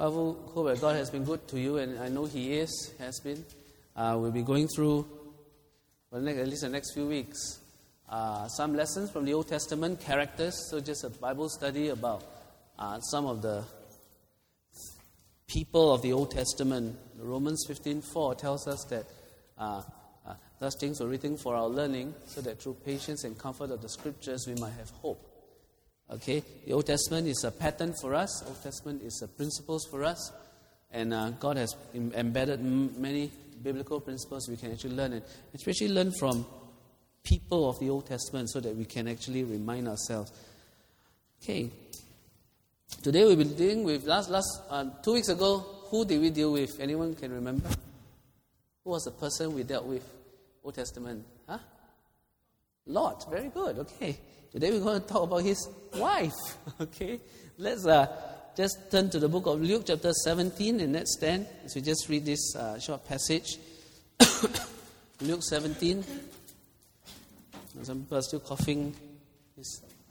I hope that God has been good to you, and I know He has been. We'll be going through, at least the next few weeks, some lessons from the Old Testament, characters, so just a Bible study about some of the people of the Old Testament. Romans 15:4 tells us that thus things were written for our learning, so that through patience and comfort of the Scriptures we might have hope. Okay, the Old Testament is a pattern for us. Old Testament is principles for us, and God has embedded many biblical principles we can actually learn, and especially learn from people of the Old Testament, so that we can actually remind ourselves. Okay, today we'll be dealing with 2 weeks ago. Who did we deal with? Anyone can remember? Who was the person we dealt with? Old Testament, huh? Lot. Very good. Okay. Today we're going to talk about his wife. Okay, let's just turn to the book of Luke chapter 17, and let's stand as we just read this short passage. Luke 17. Some people are still coughing. We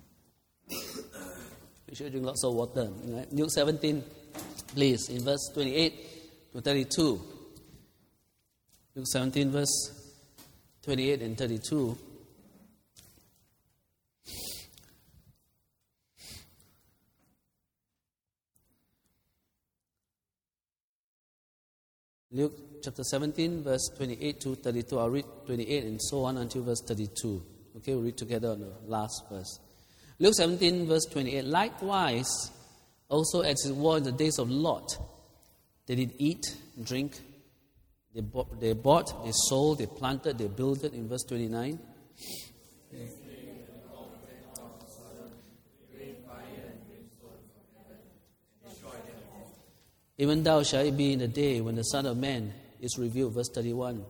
should drink lots of water. Right? Luke 17, please, in verse 28 to 32. Luke 17, verse 28 and 32. Luke chapter 17, verse 28 to 32. I'll read 28 and so on until verse 32. Okay, we'll read together on the last verse. Luke 17, verse 28. Likewise, also as it was in the days of Lot, they did eat, drink, they bought, they sold, they planted, they builded, in verse 29. Even thou shalt it be in the day when the Son of Man is revealed. Verse 31.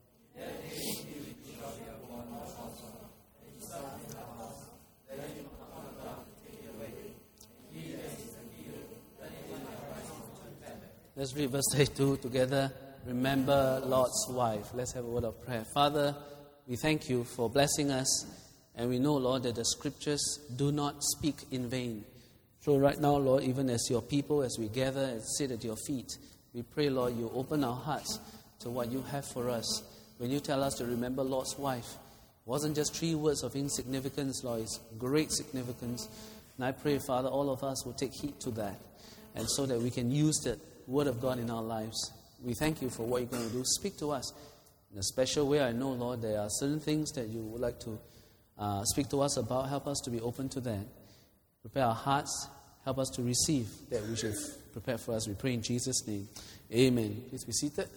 Let's read verse 32 together. Remember Lot's wife. Let's have a word of prayer. Father, we thank you for blessing us, and we know, Lord, that the Scriptures do not speak in vain. So right now, Lord, even as your people, as we gather and sit at your feet, we pray, Lord, you open our hearts to what you have for us. When you tell us to remember Lot's wife, it wasn't just 3 words of insignificance, Lord, it's great significance. And I pray, Father, all of us will take heed to that, and so that we can use the Word of God in our lives. We thank you for what you're going to do. Speak to us in a special way. I know, Lord, there are certain things that you would like to speak to us about. Help us to be open to that. Prepare our hearts. Help us to receive that which you've prepared for us. We pray in Jesus' name. Amen. Please be seated.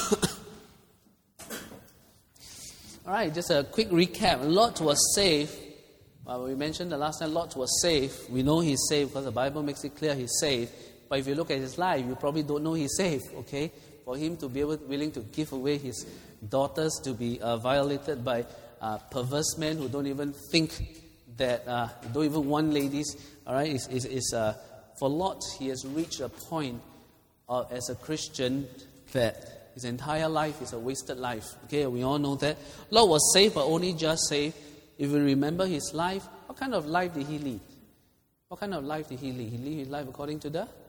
All right, just a quick recap. Lot was saved. We mentioned the last time Lot was saved. We know he's saved because the Bible makes it clear he's saved. But if you look at his life, you probably don't know he's saved, okay? For him to be willing to give away his daughters to be violated by perverse men who don't even think that, don't even want ladies, all right? For Lot, he has reached a point as a Christian that his entire life is a wasted life, okay? We all know that. Lot was saved, but only just saved. If you remember his life, what kind of life did he lead? What kind of life did he lead? He lived his life according to the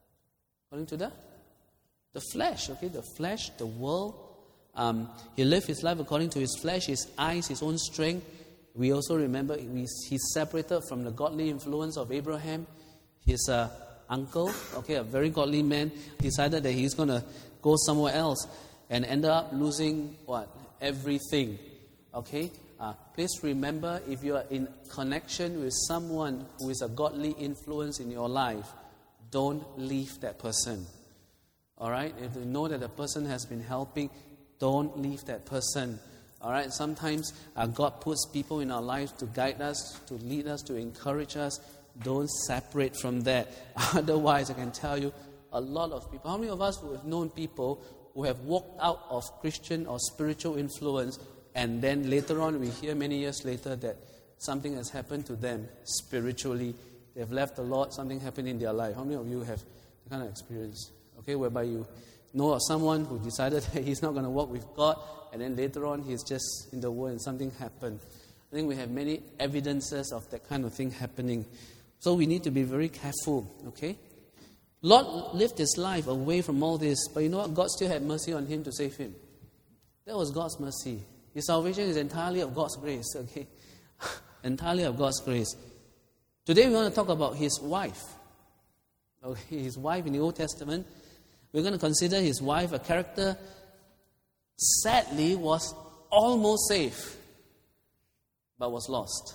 flesh, okay? The flesh, the world. He lived his life according to his flesh, his eyes, his own strength. We also remember he's separated from the godly influence of Abraham. His uncle, okay, a very godly man, decided that he's going to go somewhere else and ended up losing what? Everything, okay? Please remember, if you are in connection with someone who is a godly influence in your life, don't leave that person. All right? If you know that the person has been helping, don't leave that person. All right? Sometimes God puts people in our lives to guide us, to lead us, to encourage us. Don't separate from that. Otherwise, I can tell you, a lot of people. How many of us who have known people who have walked out of Christian or spiritual influence, and then later on we hear many years later that something has happened to them spiritually? They've left the Lord, something happened in their life. How many of you have that kind of experience? Okay, whereby you know of someone who decided that he's not going to walk with God, and then later on he's just in the world and something happened. I think we have many evidences of that kind of thing happening. So we need to be very careful, okay? Lot lived his life away from all this, but you know what? God still had mercy on him to save him. That was God's mercy. His salvation is entirely of God's grace, okay? Entirely of God's grace. Today we want to talk about his wife. Okay, his wife in the Old Testament. We're going to consider his wife a character, sadly, was almost safe, but was lost.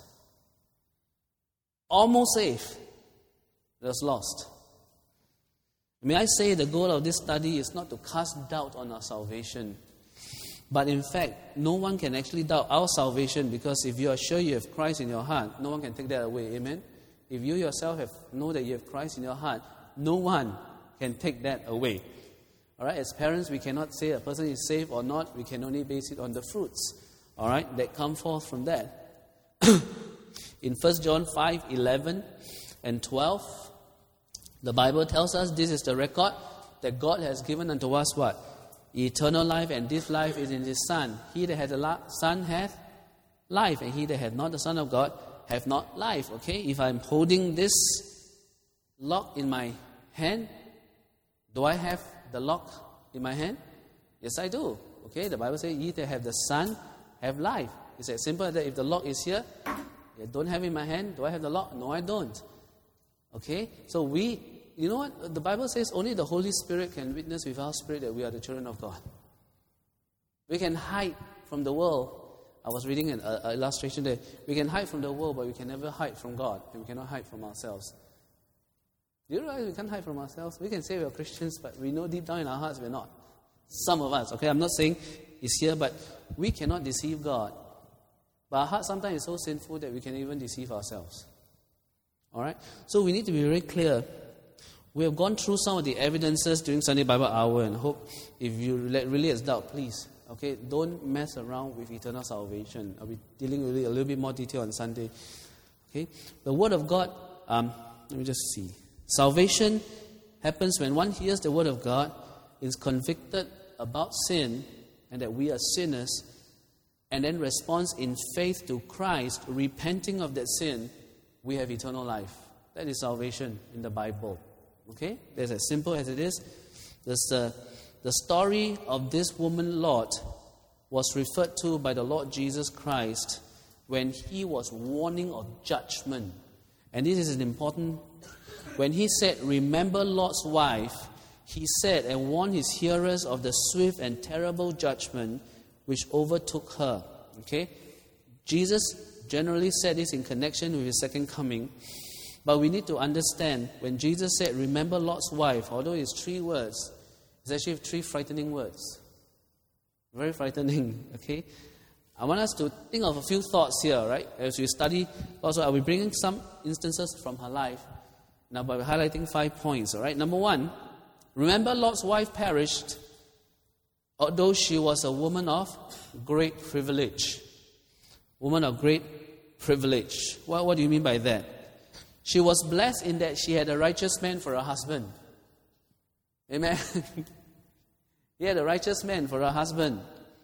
Almost safe, but was lost. May I say the goal of this study is not to cast doubt on our salvation. But in fact, no one can actually doubt our salvation, because if you are sure you have Christ in your heart, no one can take that away. Amen? If you yourself know that you have Christ in your heart, no one can take that away. All right? As parents, we cannot say a person is saved or not. We can only base it on the fruits, all right, that come forth from that. In 1 John 5:11 and 12, the Bible tells us this is the record that God has given unto us what? Eternal life, and this life is in His Son. He that hath the Son hath life, and he that hath not the Son of God hath not life. Okay, if I'm holding this lock in my hand, do I have the lock in my hand? Yes, I do. Okay, the Bible says, ye that have the Son have life. It's as simple as that. If the lock is here, I don't have it in my hand. Do I have the lock? No, I don't. Okay, so you know what? The Bible says only the Holy Spirit can witness with our spirit that we are the children of God. We can hide from the world. I was reading an illustration there. We can hide from the world, but we can never hide from God. And we cannot hide from ourselves. Do you realize we can't hide from ourselves? We can say we're Christians, but we know deep down in our hearts we're not. Some of us, okay? I'm not saying it's here, but we cannot deceive God. But our heart sometimes is so sinful that we can even deceive ourselves. All right? So we need to be very clear. We have gone through some of the evidences during Sunday Bible Hour, and hope if you really has doubt, please, okay, don't mess around with eternal salvation. I'll be dealing with it a little bit more detail on Sunday. Okay? The Word of God, let me just see. Salvation happens when one hears the Word of God, is convicted about sin, and that we are sinners, and then responds in faith to Christ, repenting of that sin, we have eternal life. That is salvation in the Bible. Okay? That's as simple as it is. The story of this woman Lot was referred to by the Lord Jesus Christ when He was warning of judgment. And this is important. When He said, remember Lot's wife, He said and warned His hearers of the swift and terrible judgment which overtook her. Okay? Jesus generally said this in connection with His second coming. But we need to understand, when Jesus said, remember Lot's wife, although it's 3 words, it's actually 3 frightening words. Very frightening, okay? I want us to think of a few thoughts here, right? As we study, also I'll be bringing some instances from her life. Now, by highlighting 5 points, all right? Number 1, remember Lot's wife perished, although she was a woman of great privilege. Woman of great privilege. What do you mean by that? She was blessed in that she had a righteous man for a husband. Amen. He had a righteous man for a husband.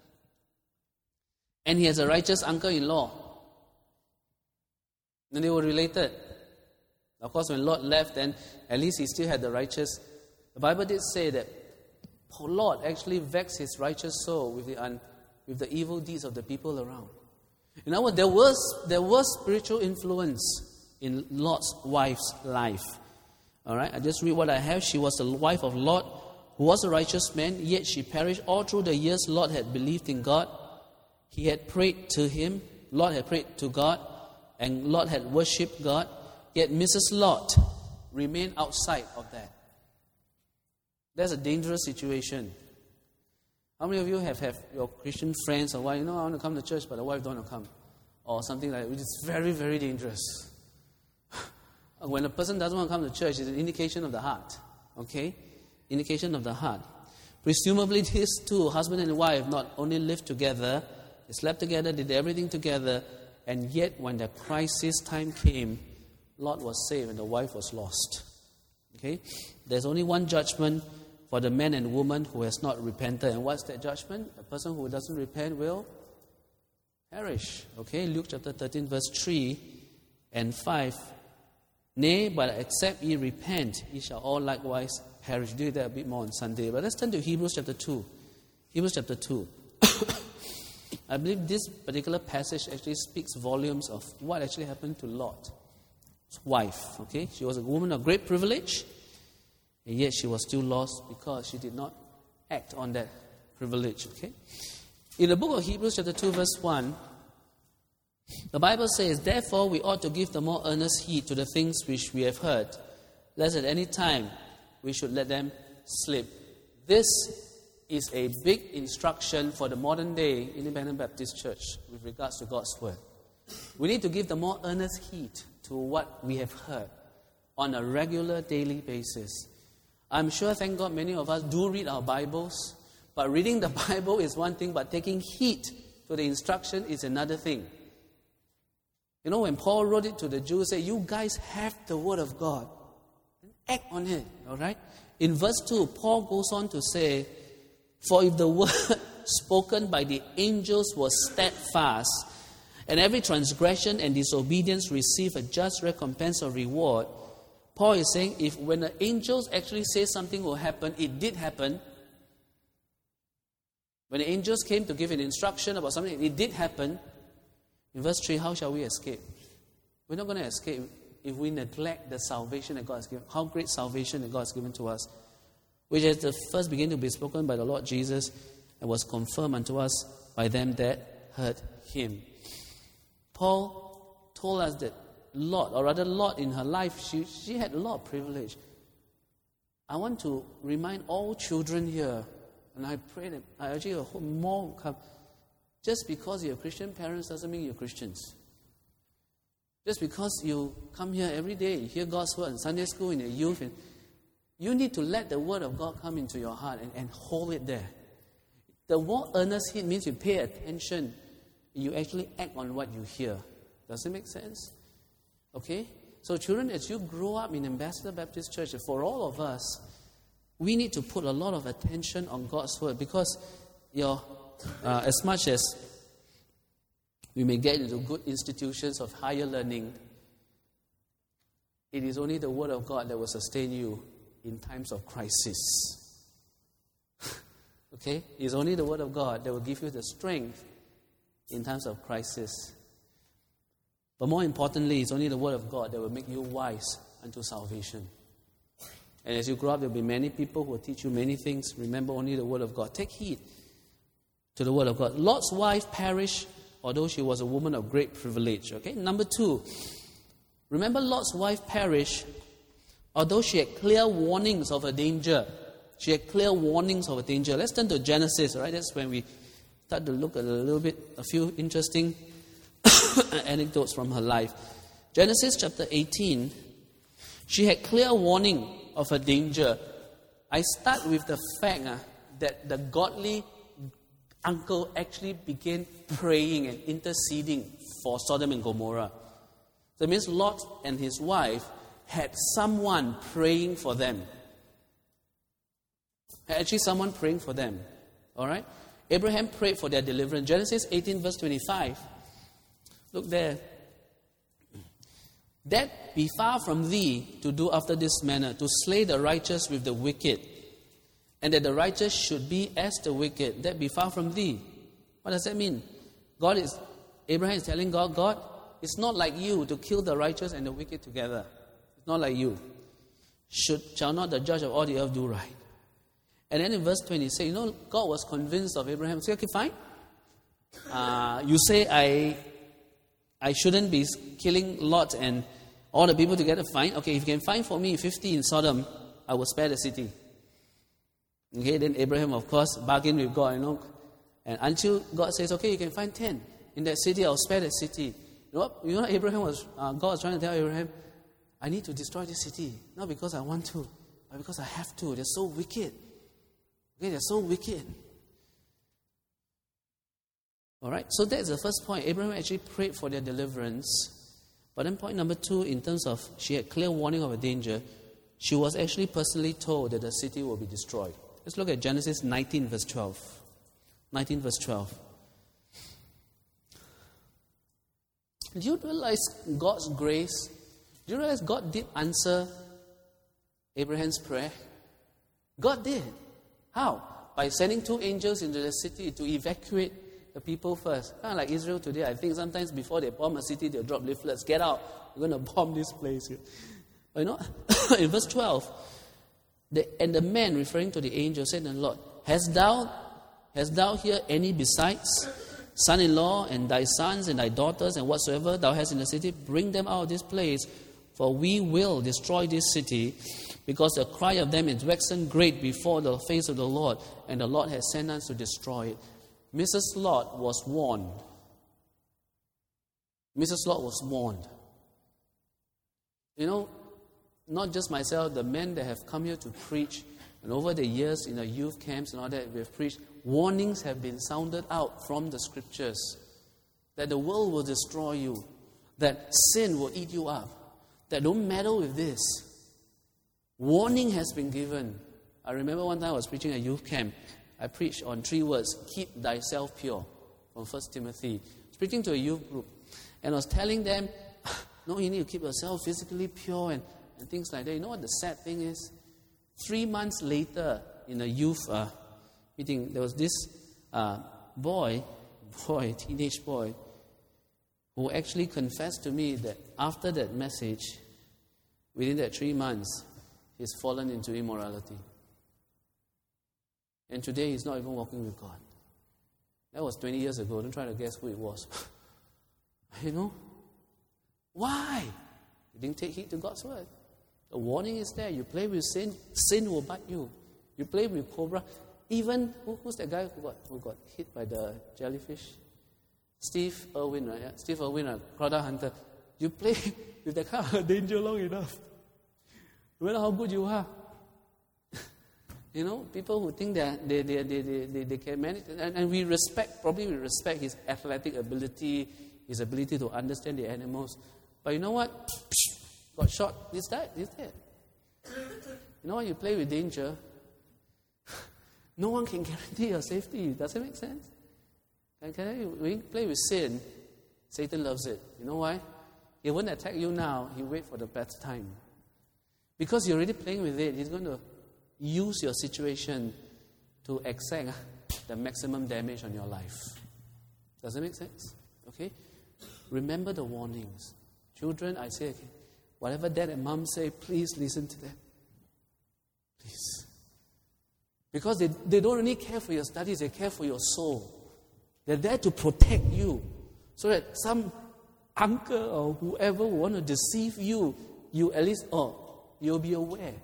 And he has a righteous uncle-in-law. And they were related. Of course, when Lot left, then at least he still had the righteous. The Bible did say that Lot actually vexed his righteous soul with the evil deeds of the people around. In other words, there was spiritual influence in Lot's wife's life. All right, I just read what I have. She was the wife of Lot, who was a righteous man, yet she perished. All through the years, Lot had believed in God. He had prayed to Him. Lot had prayed to God, and Lot had worshipped God. Yet Mrs. Lot remained outside of that. That's a dangerous situation. How many of you have your Christian friends or wife, I want to come to church, but the wife don't want to come? Or something like that, which is very, very dangerous. When a person doesn't want to come to church, it's an indication of the heart. Okay? Indication of the heart. Presumably these two, husband and wife, not only lived together, they slept together, did everything together, and yet when the crisis time came, Lot was saved and the wife was lost. Okay? There's only one judgment for the man and woman who has not repented. And what's that judgment? A person who doesn't repent will perish. Okay? Luke chapter 13, verse 3 and 5. Nay, but except ye repent, ye shall all likewise perish. Do that a bit more on Sunday. But let's turn to Hebrews chapter 2. Hebrews chapter 2. I believe this particular passage actually speaks volumes of what actually happened to Lot's wife. Okay, she was a woman of great privilege, and yet she was still lost because she did not act on that privilege. Okay, in the book of Hebrews chapter 2 verse 1, the Bible says, therefore we ought to give the more earnest heed to the things which we have heard, lest at any time we should let them slip. This is a big instruction for the modern day Independent Baptist Church with regards to God's Word. We need to give the more earnest heed to what we have heard on a regular daily basis. I'm sure, thank God, many of us do read our Bibles, but reading the Bible is one thing, but taking heed to the instruction is another thing. You know, when Paul wrote it to the Jews, he said, you guys have the Word of God. Act on it, all right? In verse 2, Paul goes on to say, for if the word spoken by the angels was steadfast, and every transgression and disobedience receive a just recompense or reward, Paul is saying, if when the angels actually say something will happen, it did happen. When the angels came to give an instruction about something, it did happen. In verse 3, how shall we escape? We're not going to escape if we neglect the salvation that God has given. How great salvation that God has given to us, which has the first begun to be spoken by the Lord Jesus and was confirmed unto us by them that heard him. Paul told us that Lot in her life, she had a lot of privilege. I want to remind all children here, and I pray that I actually hope more will come. Just because you have Christian parents doesn't mean you're Christians. Just because you come here every day, you hear God's word in Sunday school, in your youth, and you need to let the word of God come into your heart and hold it there. The more earnest heed means you pay attention. You actually act on what you hear. Does it make sense? Okay? So children, as you grow up in Ambassador Baptist Church, for all of us, we need to put a lot of attention on God's word, because as much as we may get into good institutions of higher learning, it is only the word of God that will sustain you in times of crisis. Okay? It's only the word of God that will give you the strength in times of crisis. But more importantly, it's only the word of God that will make you wise unto salvation. And as you grow up, there will be many people who will teach you many things. Remember only the word of God. Take heed to the word of God. Lot's wife perished, although she was a woman of great privilege. Okay? Number 2, remember Lot's wife perished, although she had clear warnings of her danger. She had clear warnings of her danger. Let's turn to Genesis, right? That's when we start to look at a few interesting anecdotes from her life. Genesis chapter 18, she had clear warning of her danger. I start with the fact that the godly uncle actually began praying and interceding for Sodom and Gomorrah. That means Lot and his wife had someone praying for them. Actually, someone praying for them. All right? Abraham prayed for their deliverance. Genesis 18 verse 25. Look there. That be far from thee to do after this manner, to slay the righteous with the wicked, and that the righteous should be as the wicked. That be far from thee. What does that mean? Abraham is telling God, it's not like you to kill the righteous and the wicked together. It's not like you. Shall not the judge of all the earth do right? And then in verse 26, God was convinced of Abraham. Say, okay, fine. You say I shouldn't be killing Lot and all the people together. Fine. Okay, if you can find for me 50 in Sodom, I will spare the city. Okay, then Abraham, of course, bargained with God, and until God says, okay, you can find 10 in that city, I'll spare the city. You know what God was trying to tell Abraham, I need to destroy this city, not because I want to, but because I have to. They're so wicked. Okay, they're so wicked. All right, so that's the first point. Abraham actually prayed for their deliverance. But then point number 2, in terms of she had clear warning of a danger, she was actually personally told that the city will be destroyed. Let's look at Genesis 19 verse 12. 19 verse 12. Do you realize God's grace? Do Do you realize God did answer Abraham's prayer? God did. How? By sending 2 angels into the city to evacuate the people first. Kind of like Israel today. I think sometimes before they bomb a city, they'll drop leaflets. Get out. We're going to bomb this place here. But you know, in verse 12, and the man, referring to the angel, said to the Lord, Hast thou here any besides son-in-law and thy sons and thy daughters and whatsoever thou hast in the city? Bring them out of this place, for we will destroy this city, because the cry of them is waxen great before the face of the Lord, and the Lord has sent us to destroy it. Mrs. Lot was warned. Mrs. Lot was warned. You know, not just myself, the men that have come here to preach, and over the years in the youth camps and all that, we have preached, warnings have been sounded out from the scriptures that the world will destroy you, that sin will eat you up, that don't meddle with this. Warning has been given. I remember one time I was preaching at youth camp. I preached on 3 words: keep thyself pure, from 1 Timothy. I was preaching to a youth group, and I was telling them, no, you need to keep yourself physically pure and things like that. You know what the sad thing is? 3 months later, in a youth meeting, there was this teenage boy, who actually confessed to me that after that message, within that 3 months, he's fallen into immorality. And today, he's not even walking with God. That was 20 years ago. Don't try to guess who it was. You know? Why? You didn't take heed to God's word. The warning is there. You play with sin, sin will bite you. You play with cobra. Even, who's that guy who got hit by the jellyfish? Steve Irwin, right? Yeah? Steve Irwin, a crocodile hunter. You play with that kind of danger long enough. No matter how good you are. You know, people who think that they can manage, and we respect his athletic ability, his ability to understand the animals. But you know what? Got shot, he's dead. You know when you play with danger, no one can guarantee your safety. Does it make sense? When you play with sin, Satan loves it. You know why? He won't attack you now. He'll wait for the better time. Because you're already playing with it, he's going to use your situation to exact the maximum damage on your life. Does it make sense? Okay? Remember the warnings. Children, I say, okay, whatever dad and mom say, please listen to them. Please. Because they don't really care for your studies, they care for your soul. They're there to protect you. So that some uncle or whoever want to deceive you, you at least, you'll be aware.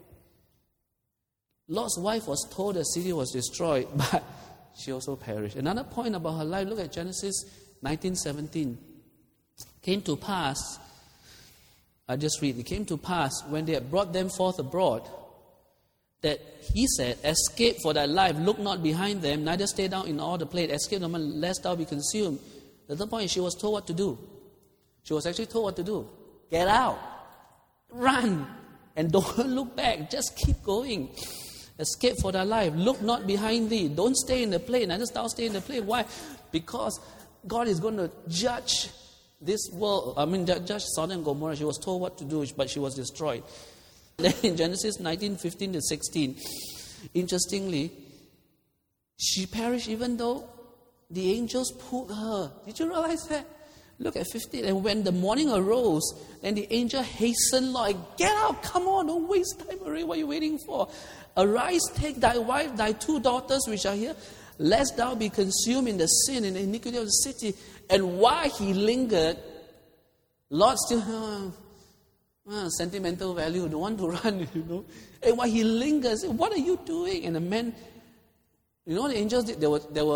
Lot's wife was told the city was destroyed, but she also perished. Another point about her life, look at Genesis 19:17. Came to pass, I just read, it came to pass when they had brought them forth abroad, that he said, escape for thy life, look not behind them, neither stay down in all the place, escape no man, lest thou be consumed. The third point is she was told what to do. She was actually told what to do. Get out. Run. And don't look back. Just keep going. Escape for thy life. Look not behind thee. Don't stay in the place. Neither thou stay in the place. Why? Because God is going to judge this world. Judge Sodom and Gomorrah. She was told what to do, but she was destroyed. Then in Genesis 19:15-16, interestingly, she perished even though the angels pulled her. Did you realize that? Look at 15. And when the morning arose, then the angel hastened, like, get out, come on, don't waste time already. What are you waiting for? Arise, take thy wife, thy 2 daughters which are here, lest thou be consumed in the sin and the iniquity of the city. And while he lingered, Lot still, sentimental value, don't want to run, you know. And while he lingers, what are you doing? And the men, you know what the angels did?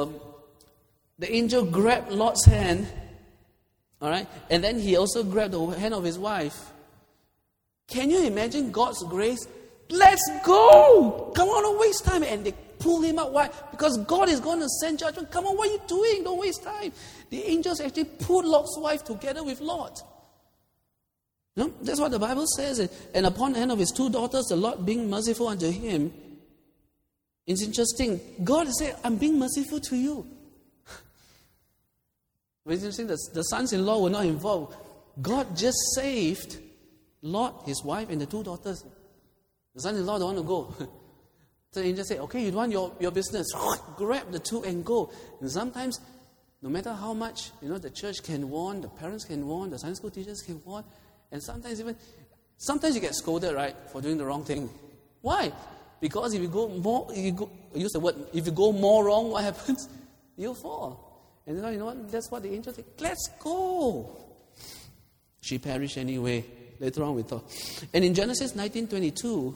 The angel grabbed Lot's hand, all right, and then he also grabbed the hand of his wife. Can you imagine God's grace? Let's go! Come on, don't waste time. And they pull him out. Why? Because God is going to send judgment. Come on, what are you doing? Don't waste time. The angels actually pulled Lot's wife together with Lot. No, that's what the Bible says. And upon the hand of his 2 daughters, the Lord being merciful unto him. It's interesting. God said, I'm being merciful to you. But it's interesting, the sons-in-law were not involved. God just saved Lot, his wife, and the 2 daughters. The son-in-law don't want to go. So the angel said, okay, you want your business. Grab the 2 and go. And sometimes, no matter how much, the church can warn, the parents can warn, the Sunday school teachers can warn, and sometimes you get scolded, right, for doing the wrong thing. Why? Because if you go more wrong, what happens? You'll fall. And you know what? That's what the angel said. Let's go. She perished anyway. Later on we thought. And in Genesis 19:22,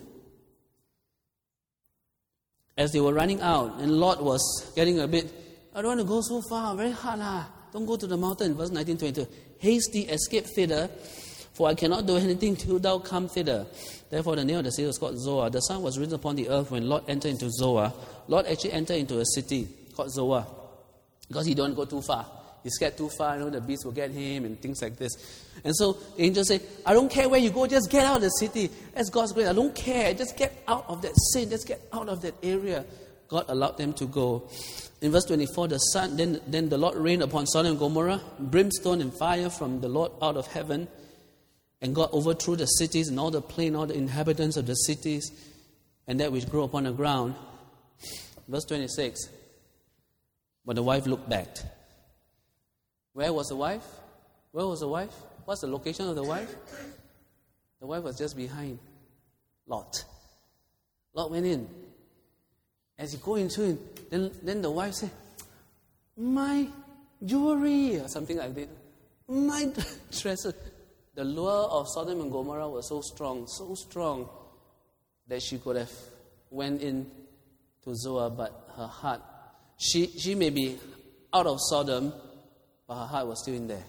as they were running out, and Lot was getting a bit, I don't want to go so far, very hard lah. Don't go to the mountain. Verse 19:22. Hasty, escape thither, for I cannot do anything till thou come thither. Therefore the name of the city was called Zoar. The sun was risen upon the earth when Lot entered into Zoar. Lot actually entered into a city called Zoar, because he don't go too far. He's scared too far, the beast will get him and things like this. And so the angel said, I don't care where you go, just get out of the city. That's God's grace. I don't care. Just get out of that sin. Just get out of that area. God allowed them to go. In verse 24, then the Lord rained upon Sodom and Gomorrah, brimstone and fire from the Lord out of heaven. And God overthrew the cities and all the plain, all the inhabitants of the cities, and that which grew upon the ground. Verse 26, but the wife looked back. Where was the wife? Where was the wife? What's the location of the wife? The wife was just behind Lot. Lot went in. As he go into it, then the wife said, my jewelry, or something like that. My dresses. The lure of Sodom and Gomorrah was so strong, that she could have went in to Zoar, but her heart, she may be out of Sodom, but her heart was still in there.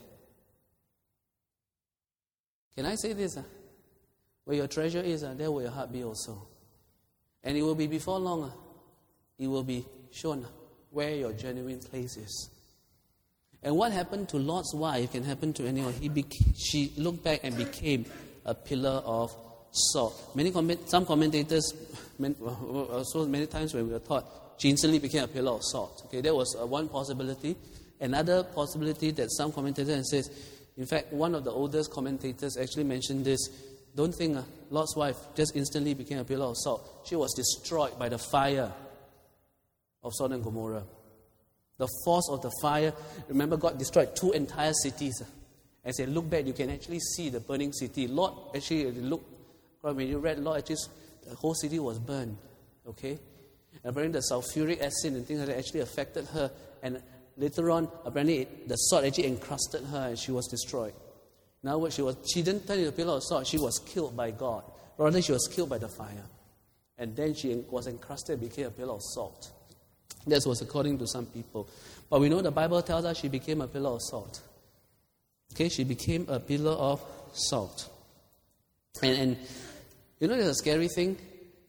Can I say this? Where your treasure is, there will your heart be also. And it will be before long. It will be shown where your genuine place is. And what happened to Lot's wife can happen to anyone. She looked back and became a pillar of salt. Some commentators, so many times when we were taught, she instantly became a pillar of salt. Okay, that was one possibility. Another possibility that some commentators says, in fact, one of the oldest commentators actually mentioned this. Don't think Lot's wife just instantly became a pillar of salt. She was destroyed by the fire of Sodom and Gomorrah. The force of the fire. Remember, God destroyed 2 entire cities. As they look back, you can actually see the burning city. Lot, actually, when you read Lot, actually, the whole city was burned. Okay? Apparently, the sulfuric acid and things like that actually affected her. And later on, apparently, the salt actually encrusted her and she was destroyed. In other words, she didn't turn into a pillar of salt. She was killed by God. Rather, she was killed by the fire. And then she was encrusted and became a pillar of salt. That was according to some people. But we know the Bible tells us she became a pillar of salt. Okay, she became a pillar of salt. And there's a scary thing.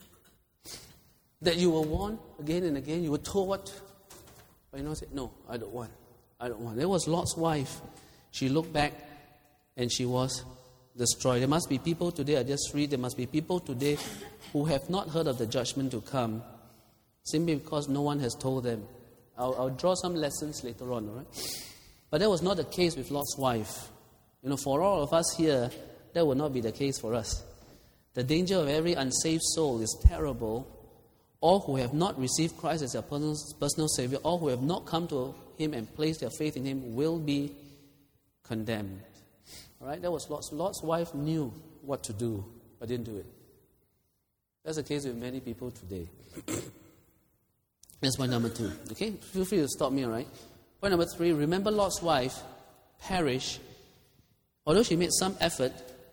That you were warned again and again. You were told what. But said, no, I don't want. There was Lot's wife. She looked back and she was destroyed. There must be people today, I just read, there must be people today who have not heard of the judgment to come, simply because no one has told them. I'll draw some lessons later on, all right? But that was not the case with Lot's wife. For all of us here, that will not be the case for us. The danger of every unsaved soul is terrible. All who have not received Christ as their personal Savior, all who have not come to Him and placed their faith in Him will be condemned. All right, that was Lot's wife knew what to do, but didn't do it. That's the case with many people today. That's point number 2. Okay, feel free to stop me, all right? Point number 3, remember Lot's wife perished, although she made some effort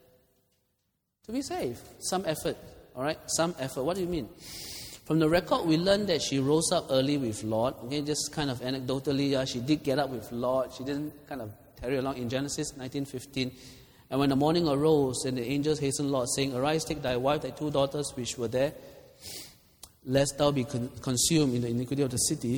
to be saved. Some effort, all right? Some effort. What do you mean? From the record, we learned that she rose up early with Lot. Okay, just kind of anecdotally, she did get up with Lot. She didn't kind of tarry along in Genesis 19:15. And when the morning arose, and the angels hastened Lot, saying, Arise, take thy wife, thy 2 daughters, which were there, lest thou be consumed in the iniquity of the city.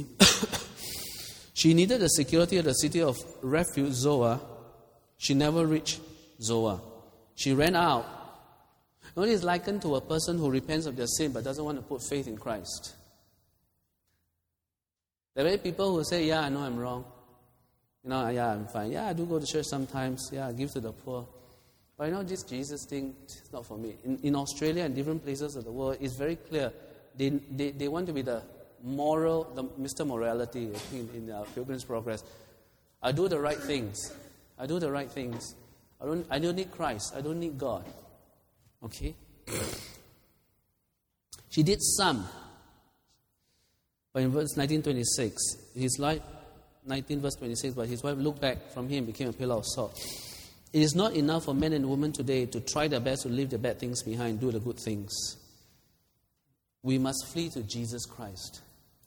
She needed the security of the city of refuge, Zoar. She never reached Zoar. She ran out. It is likened to a person who repents of their sin but doesn't want to put faith in Christ. There are many people who say, I know I'm wrong. I'm fine. I do go to church sometimes. I give to the poor. But this Jesus thing, it's not for me. In Australia and different places of the world, it's very clear. They want to be the Mr. Morality in Pilgrim's Progress. I do the right things. I don't need Christ. I don't need God. Okay? She did some. But in verse 19:26, his life, 19 verse 26, but his wife looked back from him, became a pillar of salt. It is not enough for men and women today to try their best to leave the bad things behind, do the good things. We must flee to Jesus Christ.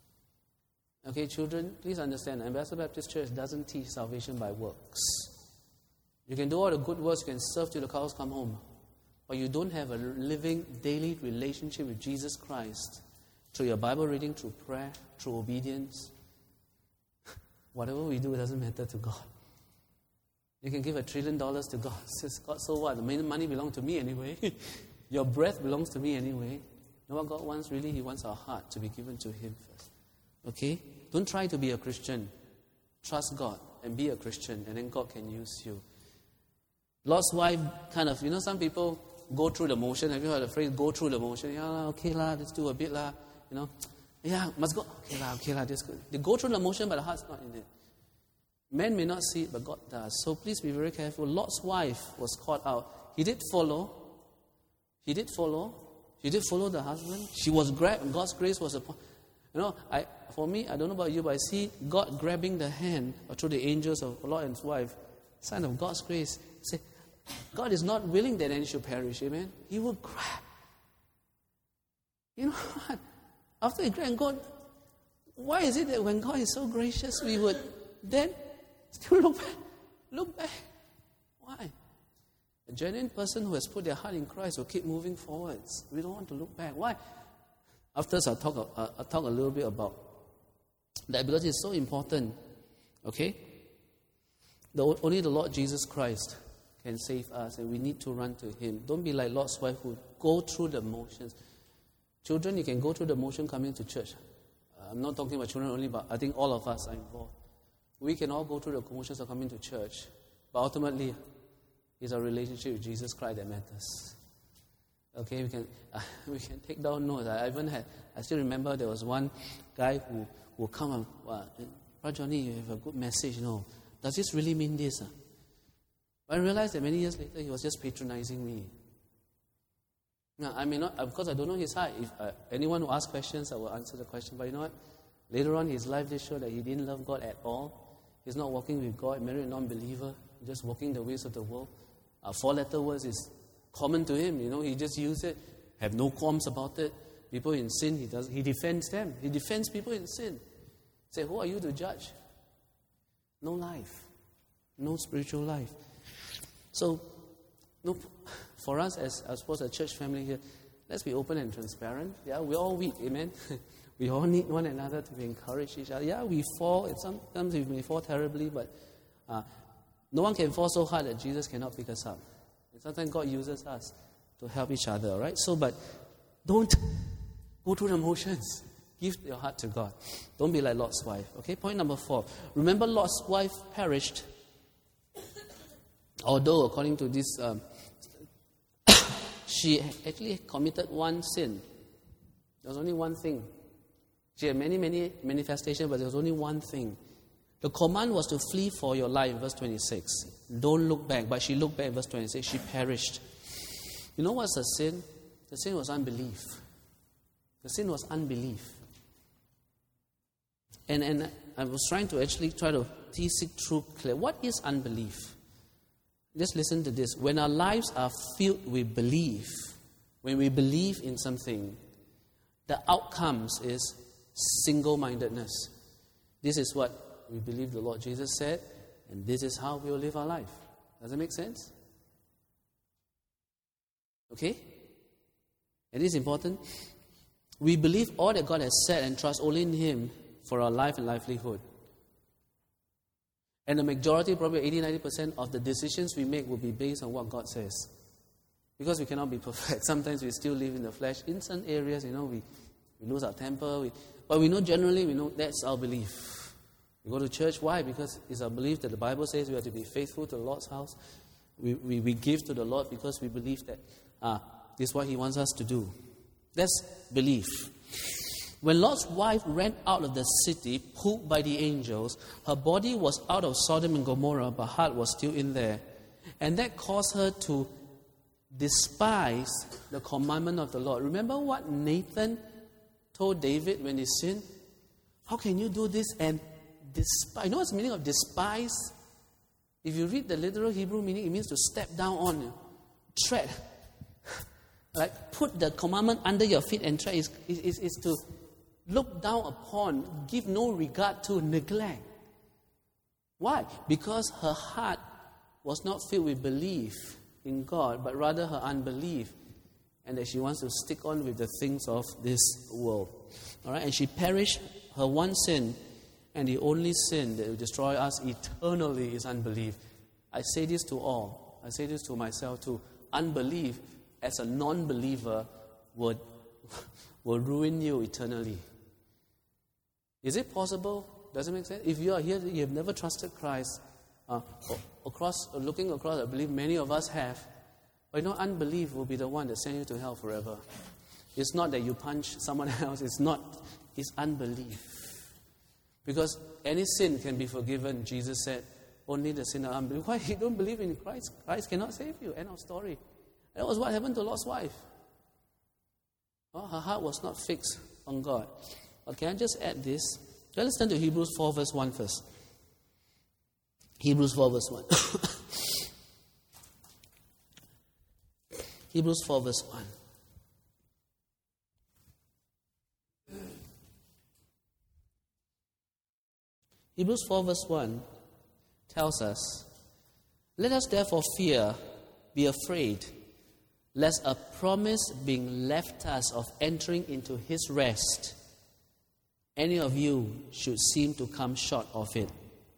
Okay, children, please understand, Ambassador Baptist Church doesn't teach salvation by works. You can do all the good works, you can serve till the cows come home, but you don't have a living, daily relationship with Jesus Christ through your Bible reading, through prayer, through obedience. Whatever we do, it doesn't matter to God. You can give $1 trillion to God. Says God, so what? The money belongs to me anyway. Your breath belongs to me anyway. You know what God wants really? He wants our heart to be given to Him first. Okay? Don't try to be a Christian. Trust God and be a Christian, and then God can use you. Lot's wife kind of, some people go through the motion. Have you heard the phrase, go through the motion? Yeah, okay lah, let's do a bit lah. Yeah, must go. Okay lah, just go. They go through the motion, but the heart's not in it. Men may not see it, but God does. So please be very careful. Lot's wife was caught out. He did follow. She did follow the husband. She was grabbed. God's grace was upon. For me, I don't know about you, but I see God grabbing the hand through the angels of Lot and his wife. Sign of God's grace. Say, God is not willing that any should perish. Amen. He will grab. You know what? After he grabbed God, why is it that when God is so gracious, we would then still look back? Why? A genuine person who has put their heart in Christ will keep moving forwards. We don't want to look back. Why? After I'll talk a little bit about that, because it's so important. Okay? Only the Lord Jesus Christ can save us, and we need to run to Him. Don't be like Lot's wife who go through the motions. Children, you can go through the motion coming to church. I'm not talking about children only, but I think all of us are involved. We can all go through the motions of coming to church, but ultimately, it's our relationship with Jesus Christ that matters. Okay, we can take down notes. I still remember there was one guy who will come and, Brother Johnny, you have a good message, Does this really mean this? But I realized that many years later, he was just patronizing me. Now, I may not, of course, I don't know his heart. If anyone who asks questions, I will answer the question. But you know what? Later on, his life did show that he didn't love God at all. He's not walking with God, married a non-believer, just walking the ways of the world. 4-letter words is common to him. He just used it. Have no qualms about it. People in sin, he defends them. He defends people in sin. Say, who are you to judge? No life. No spiritual life. So, for us as I suppose a church family here, let's be open and transparent. Yeah, we're all weak, amen. We all need one another to encourage each other. Yeah, we fall. Sometimes we may fall terribly, but no one can fall so hard that Jesus cannot pick us up. And sometimes God uses us to help each other, all right? So, but don't go through the motions. Give your heart to God. Don't be like Lot's wife. Okay, point number 4. Remember, Lot's wife perished. Although, according to this, she actually committed one sin. There was only one thing. She had many, many manifestations, but there was only one thing. The command was to flee for your life, verse 26. Don't look back. But she looked back, verse 26. She perished. You know what's the sin? The sin was unbelief. The sin was unbelief. And I was trying to tease it through clear. What is unbelief? Just listen to this. When our lives are filled with belief, when we believe in something, the outcomes is single-mindedness. This is what we believe the Lord Jesus said, and this is how we will live our life. Does that make sense? Okay? And this is important. We believe all that God has said and trust only in Him for our life and livelihood. And the majority, probably 80-90% of the decisions we make will be based on what God says. Because we cannot be perfect. Sometimes we still live in the flesh. In some areas, we lose our temper. But we know generally, that's our belief. We go to church. Why? Because it's our belief that the Bible says we have to be faithful to the Lord's house. We give to the Lord because we believe that this is what He wants us to do. That's belief. When Lot's wife ran out of the city, pulled by the angels, her body was out of Sodom and Gomorrah, but her heart was still in there. And that caused her to despise the commandment of the Lord. Remember what Nathan told David when he sinned? How can you do this and despise? You know what's the meaning of despise? If you read the literal Hebrew meaning, it means to step down on, tread. Like put the commandment under your feet and tread is to look down upon, give no regard to, neglect. Why? Because her heart was not filled with belief in God, but rather her unbelief, and that she wants to stick on with the things of this world. All right, and she perished her one sin, and the only sin that will destroy us eternally is unbelief. I say this to all. I say this to myself too. Unbelief, as a non-believer, will ruin you eternally. Is it possible? Does it make sense? If you are here, you have never trusted Christ. Looking across, I believe many of us have. But unbelief will be the one that sends you to hell forever. It's not that you punch someone else. It's unbelief. Because any sin can be forgiven. Jesus said, only the sin of unbelief. Why? You don't believe in Christ. Christ cannot save you. End of story. That was what happened to Lot's wife. Her heart was not fixed on God. Okay, I'll just add this. Let's turn to Hebrews 4 verse 1 first. Hebrews 4 verse 1. Hebrews 4 verse 1. Hebrews 4 verse 1 tells us, let us therefore fear, be afraid, lest a promise being left us of entering into His rest, any of you should seem to come short of it.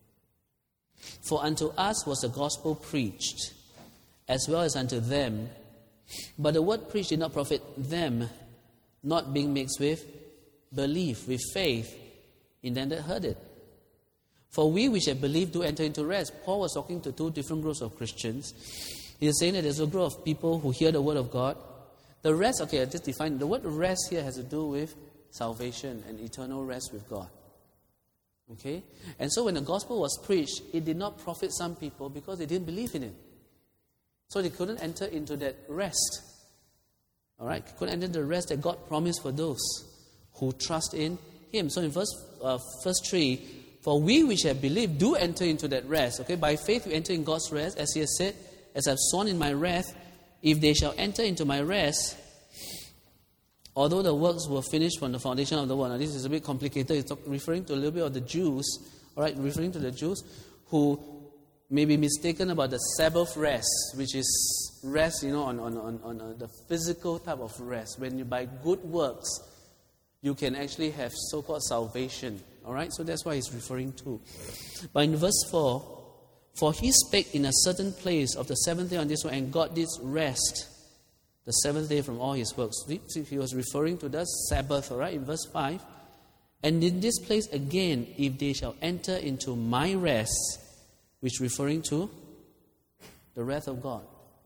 For unto us was the gospel preached, as well as unto them. But the word preached did not profit them, not being mixed with belief, with faith in them that heard it. For we which have believed do enter into rest. Paul was talking to two different groups of Christians. He is saying that there's a group of people who hear the word of God. The rest, okay, I just define, the word rest here has to do with salvation and eternal rest with God. Okay? And so when the gospel was preached, it did not profit some people because they didn't believe in it. So they couldn't enter into that rest. Alright? Couldn't enter the rest that God promised for those who trust in Him. So in verse 3, for we which have believed do enter into that rest. Okay? By faith we enter in God's rest, as He has said, as I've sworn in my wrath, if they shall enter into my rest, although the works were finished from the foundation of the world. Now this is a bit complicated. It's referring to a little bit of the Jews, all right, referring to the Jews who may be mistaken about the Sabbath rest, which is rest, on the physical type of rest. When you, by good works, you can actually have so-called salvation. All right, so that's what he's referring to. But in verse 4, for He spake in a certain place of the seventh day on this one, and God did rest the seventh day from all His works. He was referring to the Sabbath, all right, in verse 5. And in this place again, if they shall enter into my rest, which referring to the wrath of God.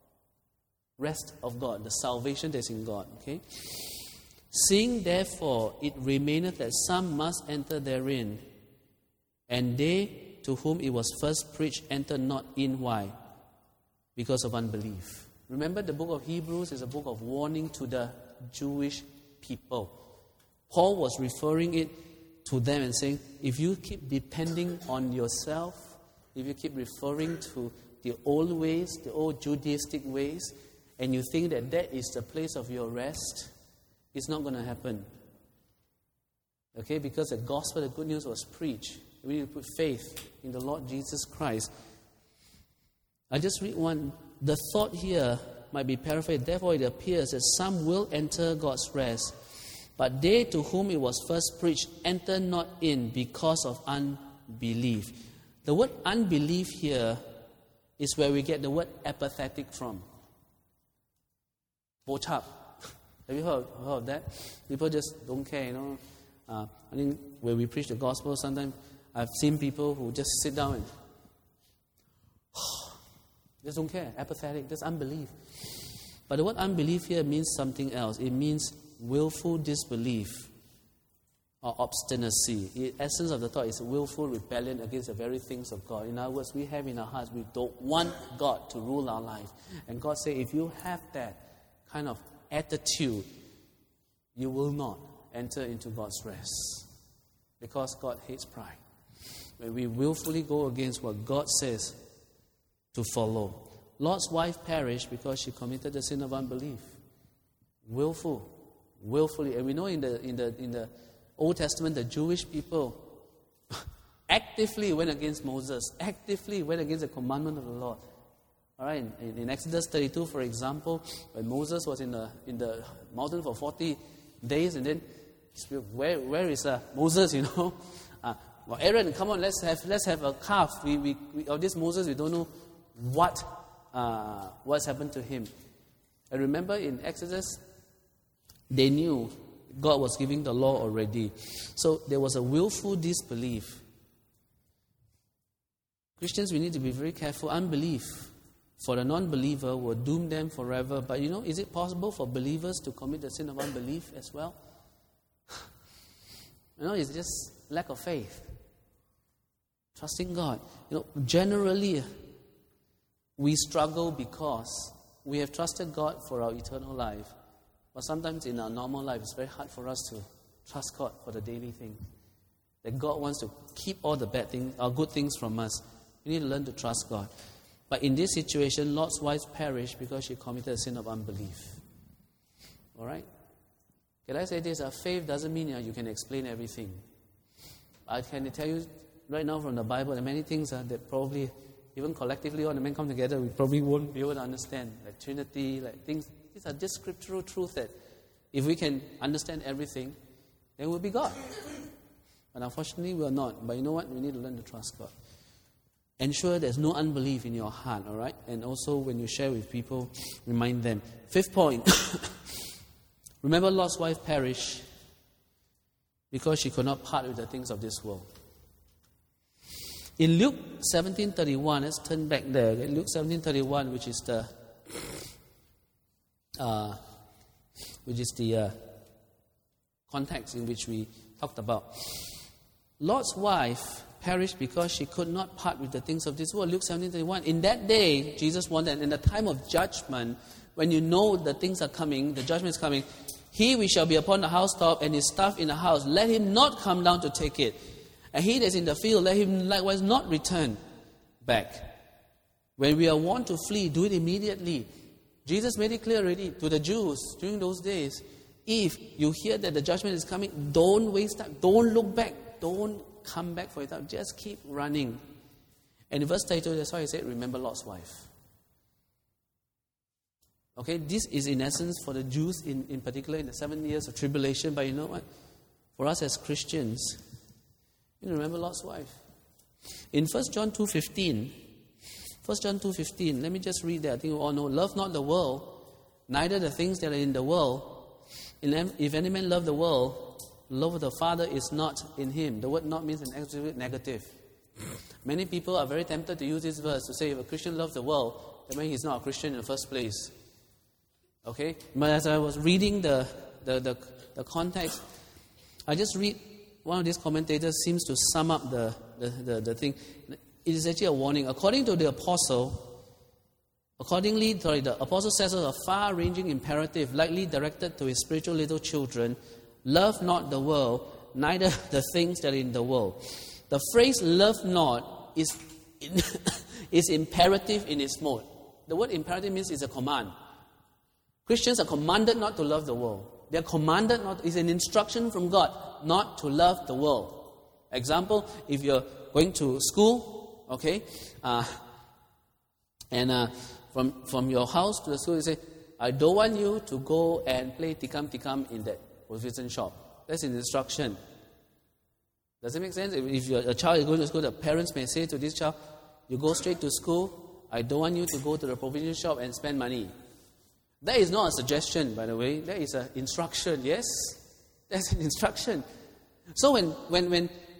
Rest of God, the salvation that's in God, okay? Seeing therefore it remaineth that some must enter therein, and they to whom it was first preached enter not in. Why? Because of unbelief. Remember, the book of Hebrews is a book of warning to the Jewish people. Paul was referring it to them and saying, if you keep depending on yourself, if you keep referring to the old ways, the old Judaistic ways, and you think that that is the place of your rest, it's not going to happen. Okay, because the gospel, the good news was preached. We need to put faith in the Lord Jesus Christ. I just read one. The thought here might be paraphrased. Therefore, it appears that some will enter God's rest, but they to whom it was first preached enter not in because of unbelief. The word unbelief here is where we get the word apathetic from. Bochap. Have you heard of that? People just don't care, I think when we preach the gospel, sometimes I've seen people who just sit down and Just don't care, apathetic, just unbelief. But the word unbelief here means something else. It means willful disbelief or obstinacy. The essence of the thought is willful rebellion against the very things of God. In other words, we have in our hearts, we don't want God to rule our life. And God said, if you have that kind of attitude, you will not enter into God's rest. Because God hates pride. When we willfully go against what God says to follow. Lot's wife perished because she committed the sin of unbelief. Willfully. And we know in the Old Testament, the Jewish people actively went against Moses, actively went against the commandment of the Lord. All right, in Exodus 32, for example, when Moses was in the mountain for 40 days, and then where is Moses? Well, Aaron, come on, let's have a calf. We of this Moses, we don't know what's happened to him. And remember, in Exodus, they knew God was giving the law already. So there was a willful disbelief. Christians, we need to be very careful. Unbelief for the non-believer will doom them forever. But is it possible for believers to commit the sin of unbelief as well? It's just lack of faith. Trusting God. Generally, we struggle because we have trusted God for our eternal life. But sometimes in our normal life, it's very hard for us to trust God for the daily things. That God wants to keep all the bad things, or good things from us. We need to learn to trust God. But in this situation, Lot's wife perished because she committed a sin of unbelief. All right? Can I say this? Faith doesn't mean you can explain everything. I can tell you right now from the Bible, there are many things that probably, even collectively, all the men come together, we probably won't be able to understand. Like Trinity, like things. These are just scriptural truths that if we can understand everything, then we'll be God. But unfortunately, we are not. But you know what? We need to learn to trust God. Ensure there's no unbelief in your heart, all right? And also, when you share with people, remind them. 5th point. Remember, Lot's wife perished because she could not part with the things of this world. In Luke 17:31, let's turn back there. Luke 17:31, which is the context in which we talked about. Lot's wife perished because she could not part with the things of this world. Luke 17:31. In that day, Jesus warned that in the time of judgment, when you know the things are coming, the judgment is coming, he which shall be upon the housetop and his stuff in the house, let him not come down to take it. And he that is in the field, let him likewise not return back. When we are warned to flee, do it immediately. Jesus made it clear already to the Jews during those days. If you hear that the judgment is coming, don't waste time. Don't look back. Don't come back for it. Just keep running. And in verse 32, that's why he said, remember Lot's wife. Okay, this is in essence for the Jews in particular in the 7 years of tribulation. But you know what? For us as Christians, you remember Lot's wife. In 1 John 2:15, let me just read that. I think we all know. Love not the world, neither the things that are in the world. If any man love the world, love of the Father is not in him. The word not means an absolute negative. Many people are very tempted to use this verse to say if a Christian loves the world, that means he's not a Christian in the first place. Okay? But as I was reading the context, I just read one of these commentators seems to sum up the thing. It is actually a warning. According to the apostle, the apostle says a far-ranging imperative likely directed to his spiritual little children. Love not the world, neither the things that are in the world. The phrase love not is imperative in its mode. The word imperative means it's a command. Christians are commanded not to love the world. They are commanded not, it's an instruction from God not to love the world. Example, if you're going to school, okay, from your house to the school, you say, I don't want you to go and play tikam in that provision shop. That's an instruction. Does it make sense? If a child is going to school, the parents may say to this child, you go straight to school, I don't want you to go to the provision shop and spend money. That is not a suggestion, by the way. That is an instruction, yes? That's an instruction. So when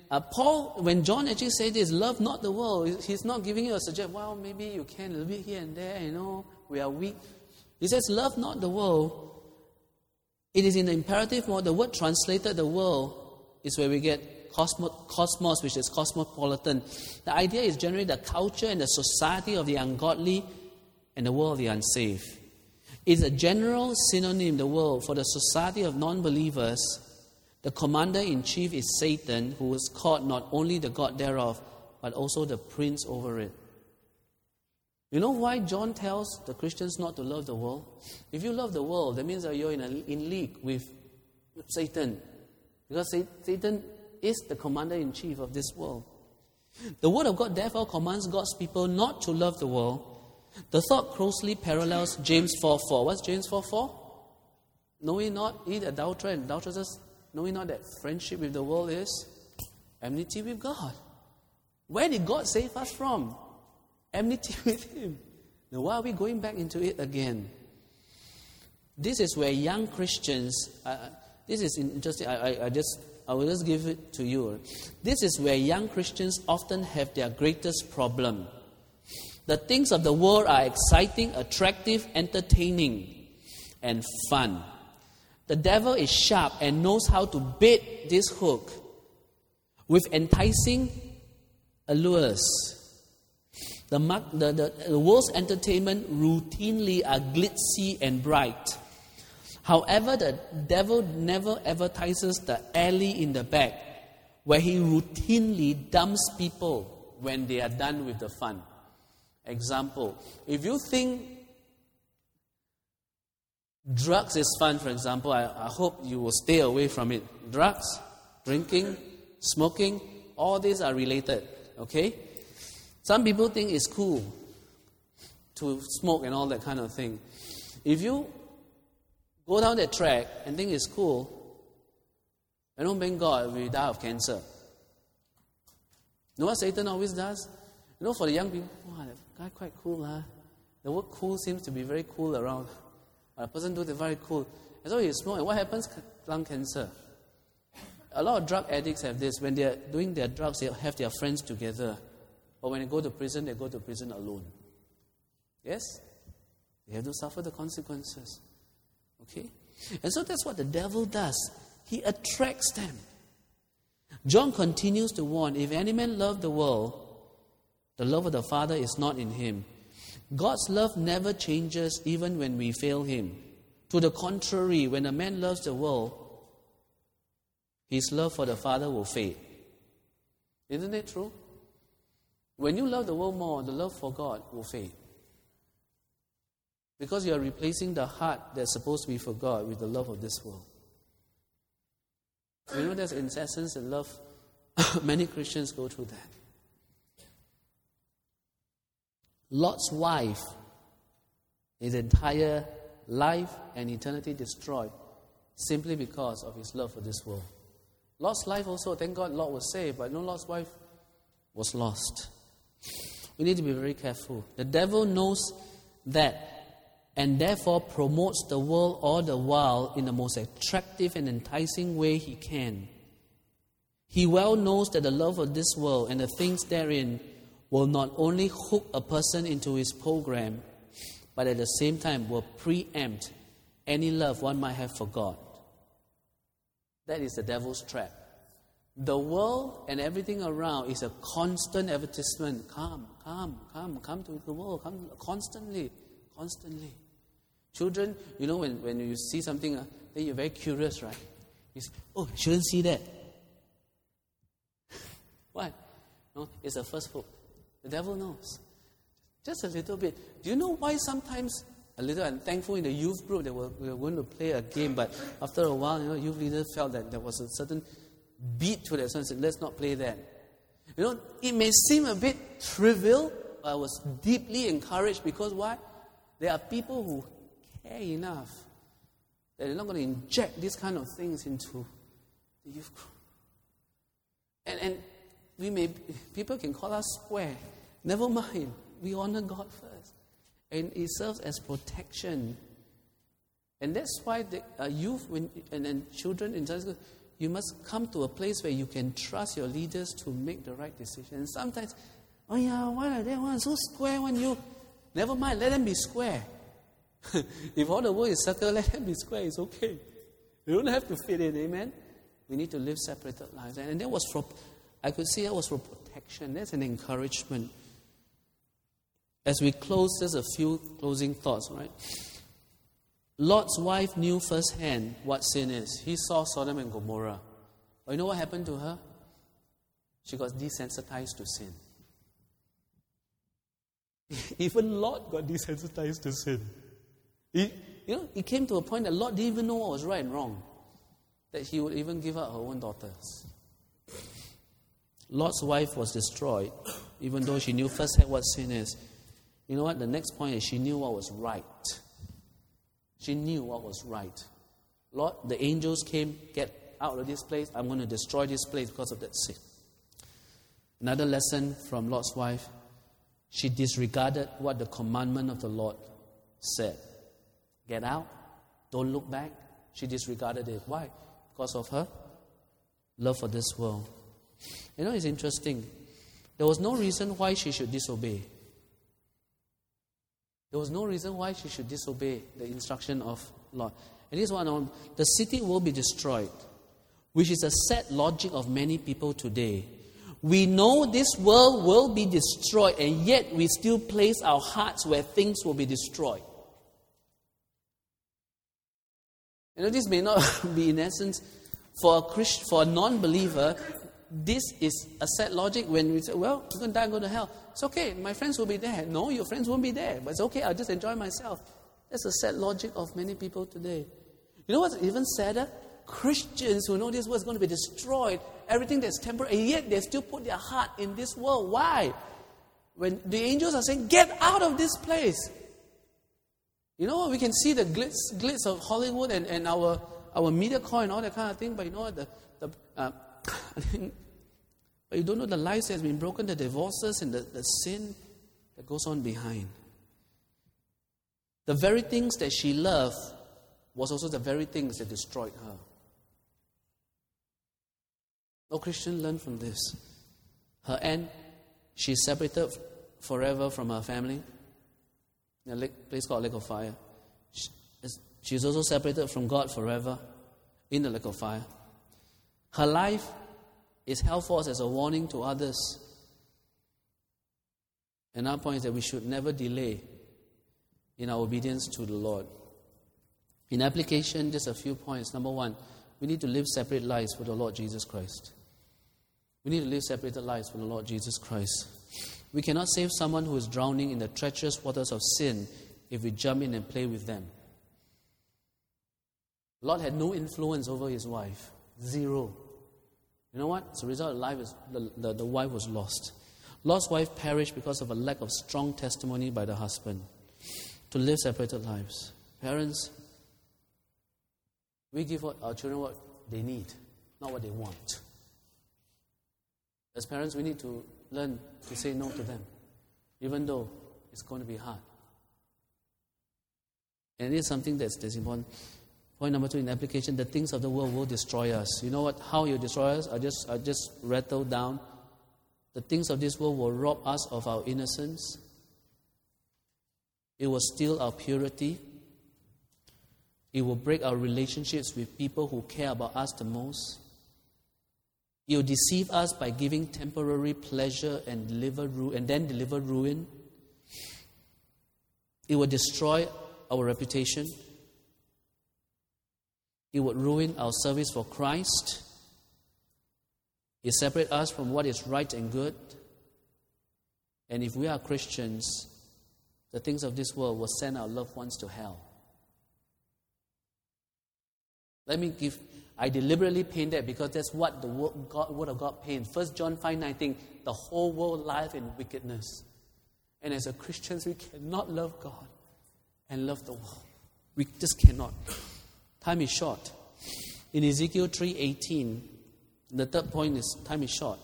Paul, when John actually said this, love not the world, he's not giving you a suggestion, well, maybe you can a little bit here and there, we are weak. He says, love not the world. It is in the imperative mode. The word translated, the world, is where we get cosmos, which is cosmopolitan. The idea is generally the culture and the society of the ungodly and the world of the unsaved. It's a general synonym, the world, for the society of non-believers. The commander-in-chief is Satan, who is called not only the God thereof, but also the prince over it. You know why John tells the Christians not to love the world? If you love the world, that means that you're in league with Satan. Because Satan is the commander-in-chief of this world. The Word of God therefore commands God's people not to love the world. The thought closely parallels James 4:4. What's James 4:4? Know ye not, ye adulterers and adulteresses, know ye not that friendship with the world is enmity with God? Where did God save us from? Enmity with Him. Now why are we going back into it again? This is where young Christians, this is interesting, I will just give it to you. This is where young Christians often have their greatest problem. The things of the world are exciting, attractive, entertaining, and fun. The devil is sharp and knows how to bait this hook with enticing allures. The world's entertainment routinely are glitzy and bright. However, the devil never advertises the alley in the back, where he routinely dumps people when they are done with the fun. Example, if you think drugs is fun, for example, I hope you will stay away from it. Drugs, drinking, smoking, all these are related, okay? Some people think it's cool to smoke and all that kind of thing. If you go down that track and think it's cool, I don't thank God we die of cancer. You know what Satan always does? For the young people, wow, that guy quite cool, huh? The word cool seems to be very cool around. A person do it very cool. And so he smoke, and what happens? Lung cancer. A lot of drug addicts have this. When they are doing their drugs, they have their friends together. But when they go to prison alone. Yes? They have to suffer the consequences. Okay? And so that's what the devil does. He attracts them. John continues to warn, if any man love the world, the love of the Father is not in him. God's love never changes even when we fail Him. To the contrary, when a man loves the world, his love for the Father will fade. Isn't it true? When you love the world more, the love for God will fade. Because you are replacing the heart that's supposed to be for God with the love of this world. There's in essence a love. Many Christians go through that. Lot's wife, his entire life and eternity destroyed simply because of his love for this world. Lot's life also, thank God Lot was saved, but Lot's wife was lost. We need to be very careful. The devil knows that and therefore promotes the world all the while in the most attractive and enticing way he can. He well knows that the love of this world and the things therein will not only hook a person into his program, but at the same time will preempt any love one might have for God. That is the devil's trap. The world and everything around is a constant advertisement. Come to the world. Come constantly. Children, when you see something, then you're very curious, right? You say, I shouldn't see that. What? No, it's a first hook. The devil knows. Just a little bit. Do you know why sometimes a little, I'm thankful in the youth group that we were going to play a game, but after a while, youth leaders felt that there was a certain beat to that, so I said, let's not play that. It may seem a bit trivial, but I was deeply encouraged because why? There are people who care enough that they're not going to inject these kind of things into the youth group. And people can call us square. Never mind. We honor God first. And it serves as protection. And that's why the youth and children in Sunday school, you must come to a place where you can trust your leaders to make the right decisions. Sometimes, oh yeah, why are they one so square when you... Never mind, let them be square. If all the world is circle, let them be square, it's okay. You don't have to fit in, amen? We need to live separated lives. And that was for, I could see that was for protection. That's an encouragement. As we close, there's a few closing thoughts, right? Lot's wife knew firsthand what sin is. He saw Sodom and Gomorrah. But you know what happened to her? She got desensitized to sin. Even Lot got desensitized to sin. He came to a point that Lot didn't even know what was right and wrong. That he would even give up her own daughters. Lot's wife was destroyed, even though she knew firsthand what sin is. You know what? The next point is she knew what was right. She knew what was right. Lord, the angels came, get out of this place. I'm going to destroy this place because of that sin. Another lesson from Lot's wife, she disregarded what the commandment of the Lord said. Get out. Don't look back. She disregarded it. Why? Because of her love for this world. You know, it's interesting. There was no reason why she should disobey. There was no reason why she should disobey the instruction of Lot. And this one, the city will be destroyed, which is a sad logic of many people today. We know this world will be destroyed, and yet we still place our hearts where things will be destroyed. You know, this may not be in essence for a non-believer. This is a sad logic when we say, well, I'm going to die and go to hell. It's okay, my friends will be there. No, your friends won't be there. But it's okay, I'll just enjoy myself. That's a sad logic of many people today. You know what's even sadder? Christians who know this world is going to be destroyed, everything that's temporary, and yet they still put their heart in this world. Why? When the angels are saying, get out of this place. You know, we can see the glitz of Hollywood and our MediaCorp and all that kind of thing, but you know what? But you don't know the lives that has been broken, the divorces and the sin that goes on behind. The very things that she loved was also the very things that destroyed her. No Christian learned from this. Her end, she's separated forever from her family. In a place called Lake of Fire. She's also separated from God forever in the lake of fire. Her life is held forth as a warning to others. And our point is that we should never delay in our obedience to the Lord. In application, just a few points. Number one, we need to live separate lives for the Lord Jesus Christ. We need to live separated lives for the Lord Jesus Christ. We cannot save someone who is drowning in the treacherous waters of sin if we jump in and play with them. Lot had no influence over his wife. Zero. You know what? As a result, the wife was lost. Lot's wife perished because of a lack of strong testimony by the husband to live separated lives. Parents, we give our children what they need, not what they want. As parents, we need to learn to say no to them, even though it's going to be hard. And it is something that's important. Point number two in application, the things of the world will destroy us. You know what? How you destroy us? I just rattled down. The things of this world will rob us of our innocence. It will steal our purity. It will break our relationships with people who care about us the most. It will deceive us by giving temporary pleasure and then deliver ruin. It will destroy our reputation. It would ruin our service for Christ. It separates us from what is right and good. And if we are Christians, the things of this world will send our loved ones to hell. I deliberately paint that because that's what the Word of God paints. 1 John 5:19, the whole world lies in wickedness. And as a Christians, we cannot love God and love the world. We just cannot. Time is short. In Ezekiel 3:18, the third point is time is short.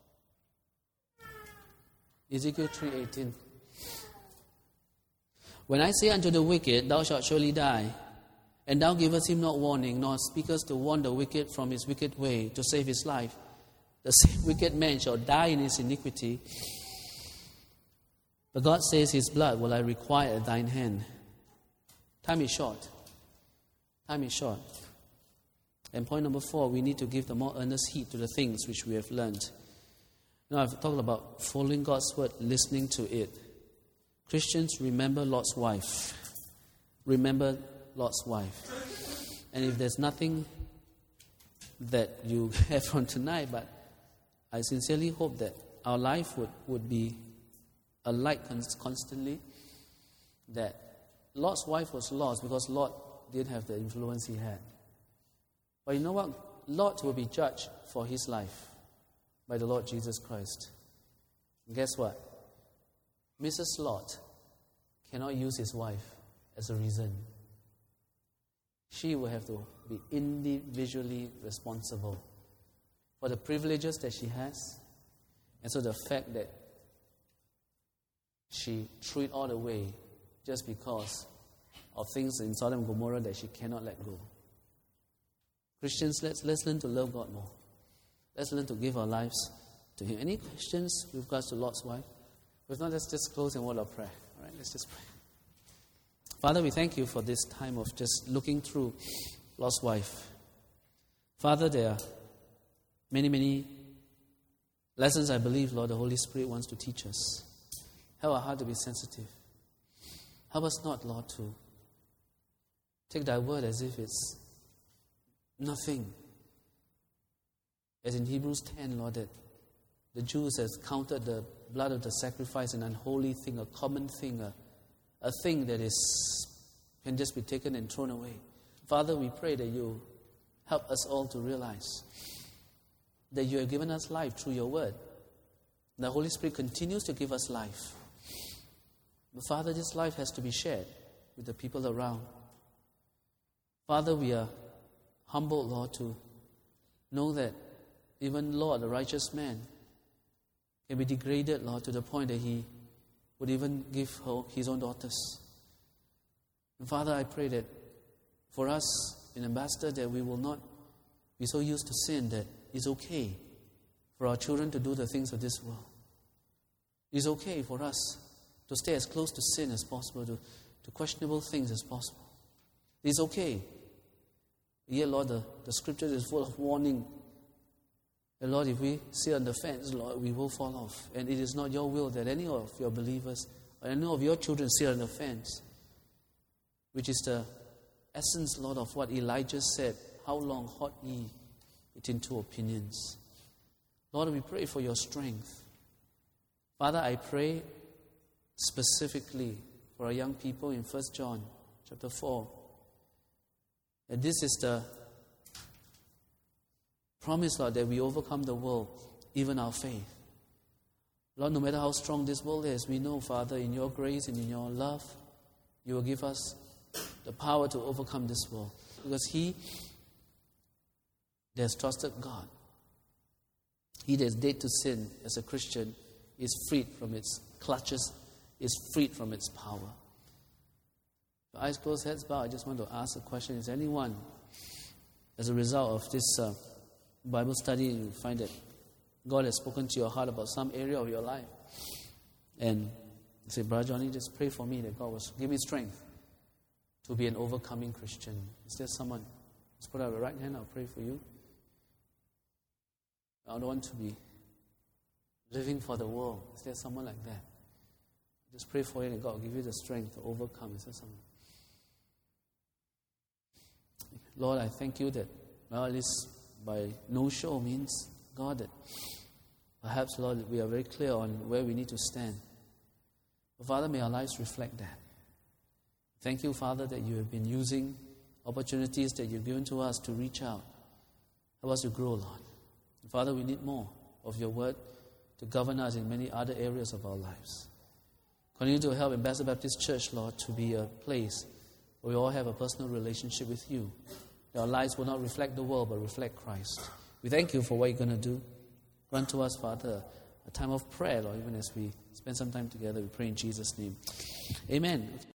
Ezekiel 3:18. When I say unto the wicked, thou shalt surely die, And thou givest him not warning, nor speakest to warn the wicked from his wicked way, to save his life. The same wicked man shall die in his iniquity. But God says, his blood will I require at thine hand. Time is short. Time is short. And point number 4, we need to give the more earnest heed to the things which we have learned. Now, I've talked about following God's word, listening to it. Christians, remember Lot's wife. Remember Lot's wife. And if there's nothing that you have from tonight, but I sincerely hope that our life would be a light constantly, that Lot's wife was lost because Lot didn't have the influence he had. But you know what? Lot will be judged for his life by the Lord Jesus Christ. And guess what? Mrs. Lot cannot use his wife as a reason. She will have to be individually responsible for the privileges that she has, and so the fact that she threw it all away just because of things in Sodom and Gomorrah that she cannot let go. Christians, let's learn to love God more. Let's learn to give our lives to Him. Any questions with regards to Lot's wife? If not, let's just close in word of prayer. All right, let's just pray. Father, we thank you for this time of just looking through Lot's wife. Father, there are many, many lessons I believe, Lord, the Holy Spirit wants to teach us. Help our heart to be sensitive. Help us not, Lord, to take thy word as if it's nothing. As in Hebrews 10, Lord, that the Jews has counted the blood of the sacrifice an unholy thing, a common thing, a thing that can just be taken and thrown away. Father, we pray that you help us all to realize that you have given us life through your word. The Holy Spirit continues to give us life. But Father, this life has to be shared with the people around. Father, we are humbled, Lord, to know that even Lord, a righteous man, can be degraded, Lord, to the point that he would even give his own daughters. And Father, I pray that for us in Ambassador, that we will not be so used to sin that it's okay for our children to do the things of this world. It's okay for us to stay as close to sin as possible, to questionable things as possible. It's okay. Yet, Lord, the scripture is full of warning. And Lord, if we sit on the fence, Lord, we will fall off. And it is not your will that any of your believers or any of your children sit on the fence, which is the essence, Lord, of what Elijah said, how long halt ye between two opinions. Lord, we pray for your strength. Father, I pray specifically for our young people in 1 John chapter 4. And this is the promise, Lord, that we overcome the world, even our faith. Lord, no matter how strong this world is, we know, Father, in your grace and in your love, you will give us the power to overcome this world. Because he that has trusted God, he that is dead to sin as a Christian, is freed from its clutches, is freed from its power. With eyes closed, heads bowed, I just want to ask a question. Is anyone, as a result of this Bible study, you find that God has spoken to your heart about some area of your life, and you say, Brother Johnny, just pray for me that God will give me strength to be an overcoming Christian. Is there someone? Let's put out your right hand, I'll pray for you. I don't want to be living for the world. Is there someone like that? Just pray for you and God will give you the strength to overcome. Is there someone? Lord, I thank you that, well, at least by no show means, God, that perhaps, Lord, we are very clear on where we need to stand. But Father, may our lives reflect that. Thank you, Father, that you have been using opportunities that you've given to us to reach out. Help us to grow, Lord. And Father, we need more of your word to govern us in many other areas of our lives. Continue to help Ambassador Baptist Church, Lord, to be a place where we all have a personal relationship with you. That our lives will not reflect the world, but reflect Christ. We thank you for what you're going to do. Grant to us, Father, a time of prayer, Lord, even as we spend some time together. We pray in Jesus' name. Amen.